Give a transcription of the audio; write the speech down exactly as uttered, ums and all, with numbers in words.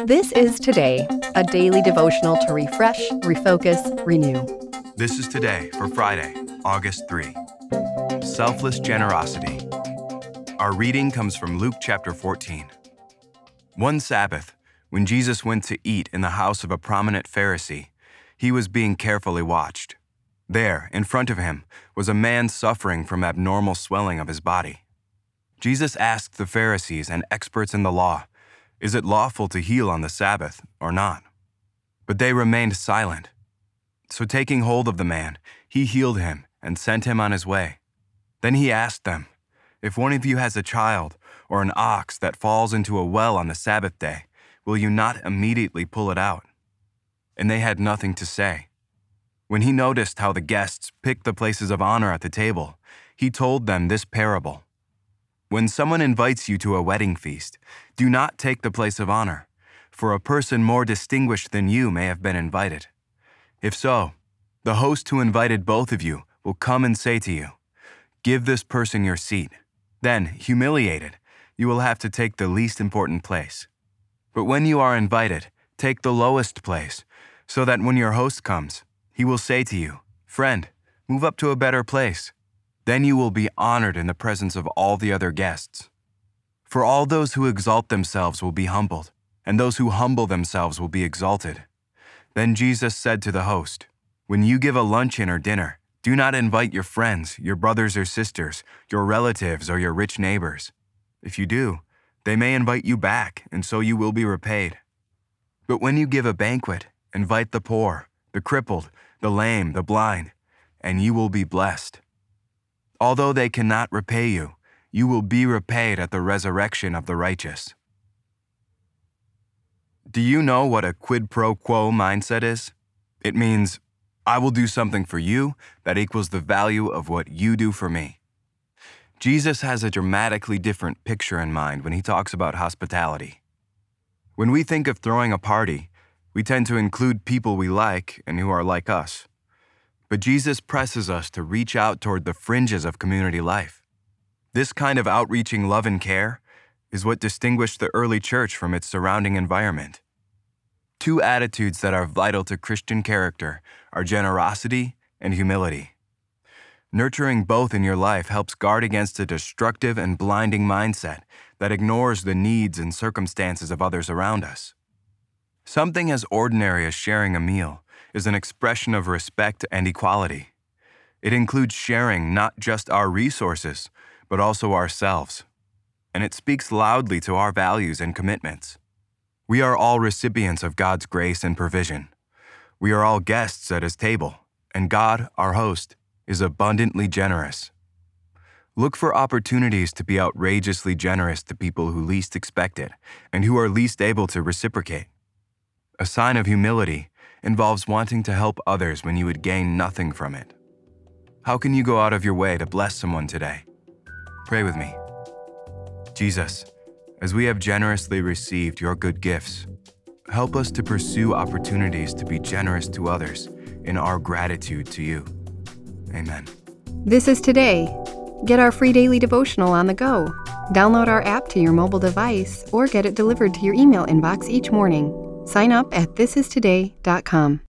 This is Today, a daily devotional to refresh, refocus, renew. This is Today for Friday, August third. Selfless generosity. Our reading comes from Luke chapter fourteen. One Sabbath, when Jesus went to eat in the house of a prominent Pharisee, he was being carefully watched. There, in front of him, was a man suffering from abnormal swelling of his body. Jesus asked the Pharisees and experts in the law, "Is it lawful to heal on the Sabbath or not?" But they remained silent. So taking hold of the man, he healed him and sent him on his way. Then he asked them, "If one of you has a child or an ox that falls into a well on the Sabbath day, will you not immediately pull it out?" And they had nothing to say. When he noticed how the guests picked the places of honor at the table, he told them this parable. When someone invites you to a wedding feast, do not take the place of honor, for a person more distinguished than you may have been invited. If so, the host who invited both of you will come and say to you, "Give this person your seat." Then, humiliated, you will have to take the least important place. But when you are invited, take the lowest place, so that when your host comes, he will say to you, "Friend, move up to a better place." Then you will be honored in the presence of all the other guests. For all those who exalt themselves will be humbled, and those who humble themselves will be exalted. Then Jesus said to the host, "When you give a luncheon or dinner, do not invite your friends, your brothers or sisters, your relatives or your rich neighbors. If you do, they may invite you back, and so you will be repaid. But when you give a banquet, invite the poor, the crippled, the lame, the blind, and you will be blessed. Although they cannot repay you, you will be repaid at the resurrection of the righteous." Do you know what a quid pro quo mindset is? It means, I will do something for you that equals the value of what you do for me. Jesus has a dramatically different picture in mind when he talks about hospitality. When we think of throwing a party, we tend to include people we like and who are like us. But Jesus presses us to reach out toward the fringes of community life. This kind of outreaching love and care is what distinguished the early church from its surrounding environment. Two attitudes that are vital to Christian character are generosity and humility. Nurturing both in your life helps guard against a destructive and blinding mindset that ignores the needs and circumstances of others around us. Something as ordinary as sharing a meal is an expression of respect and equality. It includes sharing not just our resources, but also ourselves. And it speaks loudly to our values and commitments. We are all recipients of God's grace and provision. We are all guests at His table, and God, our host, is abundantly generous. Look for opportunities to be outrageously generous to people who least expect it and who are least able to reciprocate. A sign of humility involves wanting to help others when you would gain nothing from it. How can you go out of your way to bless someone today? Pray with me. Jesus, as we have generously received your good gifts, help us to pursue opportunities to be generous to others in our gratitude to you. Amen. This is Today. Get our free daily devotional on the go. Download our app to your mobile device or get it delivered to your email inbox each morning. Sign up at this is today dot com.